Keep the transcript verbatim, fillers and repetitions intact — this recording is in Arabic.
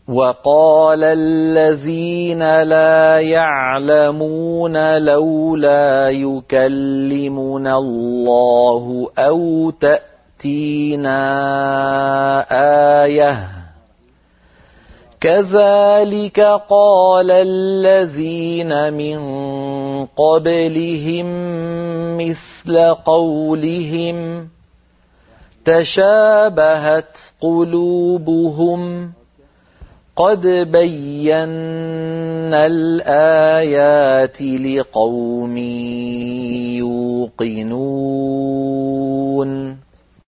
وقال الذين لا يعلمون لولا يكلمنا الله أو تأتينا آية كذلك قال الذين من قبلهم مثل قولهم تشابهت قلوبهم قد بينا الآيات لقوم يوقنون